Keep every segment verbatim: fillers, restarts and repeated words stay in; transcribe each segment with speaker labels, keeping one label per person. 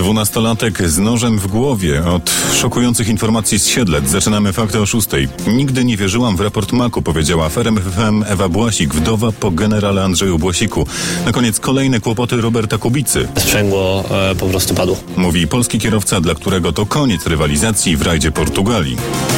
Speaker 1: Dwunastolatek z nożem w głowie. Od szokujących informacji z Siedlec zaczynamy fakty o szóstej. Nigdy nie wierzyłam w raport Maku, powiedziała w R M F F M Ewa Błasik, wdowa po generale Andrzeju Błasiku. Na koniec kolejne kłopoty Roberta Kubicy.
Speaker 2: Sprzęgło e, po prostu padło.
Speaker 1: Mówi polski kierowca, dla którego to koniec rywalizacji w rajdzie Portugalii.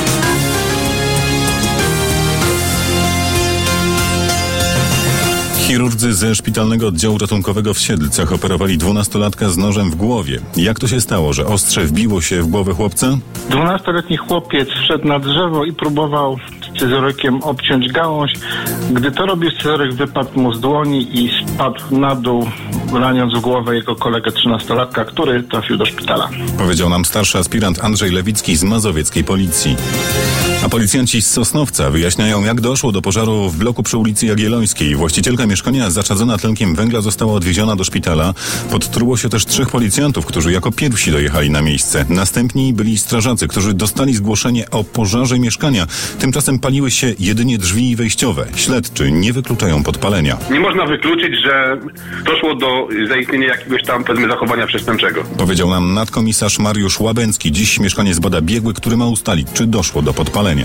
Speaker 1: Chirurdzy ze szpitalnego oddziału ratunkowego w Siedlcach operowali dwunastolatka z nożem w głowie. Jak to się stało, że ostrze wbiło się w głowę chłopca?
Speaker 3: Dwunastoletni chłopiec wszedł na drzewo i próbował scyzorykiem obciąć gałąź. Gdy to robił, scyzoryk wypadł mu z dłoni i spadł na dół, raniąc w głowę jego kolegę trzynastolatka, który trafił do szpitala.
Speaker 1: Powiedział nam starszy aspirant Andrzej Lewicki z mazowieckiej policji. A policjanci z Sosnowca wyjaśniają, jak doszło do pożaru w bloku przy ulicy Jagiellońskiej. Właścicielka mieszkania zaczadzona tlenkiem węgla została odwieziona do szpitala. Podtruło się też trzech policjantów, którzy jako pierwsi dojechali na miejsce. Następni byli strażacy, którzy dostali zgłoszenie o pożarze mieszkania. Tymczasem paliły się jedynie drzwi wejściowe. Śledczy nie wykluczają podpalenia.
Speaker 4: Nie można wykluczyć, że doszło do zaistnienia jakiegoś tam, powiedzmy, zachowania przestępczego.
Speaker 1: Powiedział nam nadkomisarz Mariusz Łabęcki. Dziś mieszkaniec bada biegły, który ma ustalić, czy doszło do podpalenia.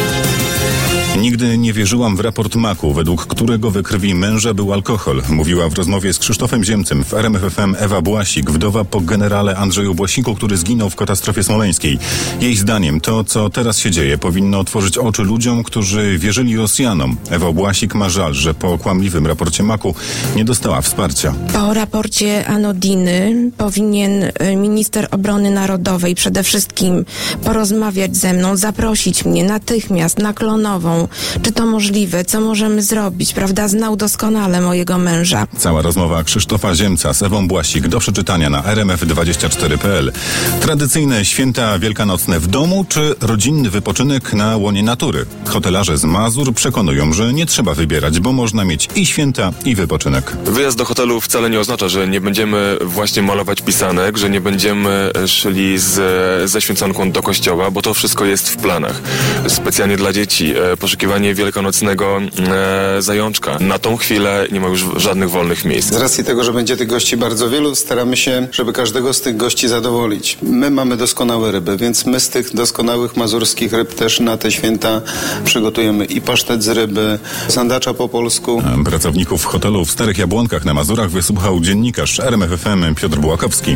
Speaker 1: Nigdy nie wierzyłam w raport Maku, według którego we krwi męża był alkohol. Mówiła w rozmowie z Krzysztofem Ziemcem w R M F F M Ewa Błasik, wdowa po generale Andrzeju Błasiku, który zginął w katastrofie smoleńskiej. Jej zdaniem to, co teraz się dzieje, powinno otworzyć oczy ludziom, którzy wierzyli Rosjanom. Ewa Błasik ma żal, że po kłamliwym raporcie Maku nie dostała wsparcia.
Speaker 5: Po raporcie Anodiny powinien minister obrony narodowej przede wszystkim porozmawiać ze mną, zaprosić mnie natychmiast na Klonową. Czy to możliwe? Co możemy zrobić? Prawda? Znał doskonale mojego męża.
Speaker 1: Cała rozmowa Krzysztofa Ziemca z Ewą Błasik do przeczytania na r m f dwadzieścia cztery kropka p l. Tradycyjne święta wielkanocne w domu czy rodzinny wypoczynek na łonie natury? Hotelarze z Mazur przekonują, że nie trzeba wybierać, bo można mieć i święta, i wypoczynek.
Speaker 6: Wyjazd do hotelu wcale nie oznacza, że nie będziemy właśnie malować pisanek, że nie będziemy szli z, ze święconką do kościoła, bo to wszystko jest w planach. Specjalnie dla dzieci. Poszukiwanie wielkanocnego e, zajączka. Na tą chwilę nie ma już żadnych wolnych miejsc.
Speaker 7: Z racji tego, że będzie tych gości bardzo wielu, staramy się, żeby każdego z tych gości zadowolić. My mamy doskonałe ryby, więc my z tych doskonałych mazurskich ryb też na te święta przygotujemy i pasztet z ryby, sandacza po polsku.
Speaker 1: Pracowników hotelu w Starych Jabłonkach na Mazurach wysłuchał dziennikarz R M F F M Piotr Bułakowski.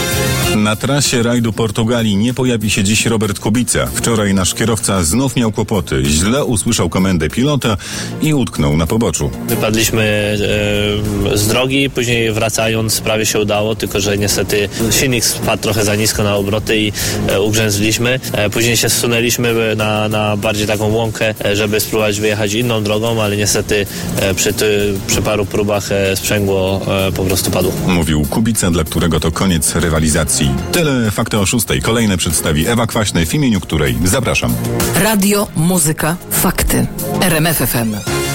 Speaker 1: Na trasie rajdu Portugalii nie pojawi się dziś Robert Kubica. Wczoraj nasz kierowca znów miał kłopoty. Źle usłyszał komendę pilota i utknął na poboczu.
Speaker 2: Wypadliśmy e, z drogi, później wracając prawie się udało, tylko że niestety silnik spadł trochę za nisko na obroty i e, ugrzęzliśmy. E, później się zsunęliśmy na, na bardziej taką łąkę, e, żeby spróbować wyjechać inną drogą, ale niestety e, przy, ty, przy paru próbach e, sprzęgło e, po prostu padło.
Speaker 1: Mówił Kubica, dla którego to koniec rywalizacji. Tyle fakty o szóstej. Kolejne przedstawi Ewa Kwaśny, w imieniu której zapraszam.
Speaker 8: Radio, muzyka, fakty. R M F F M.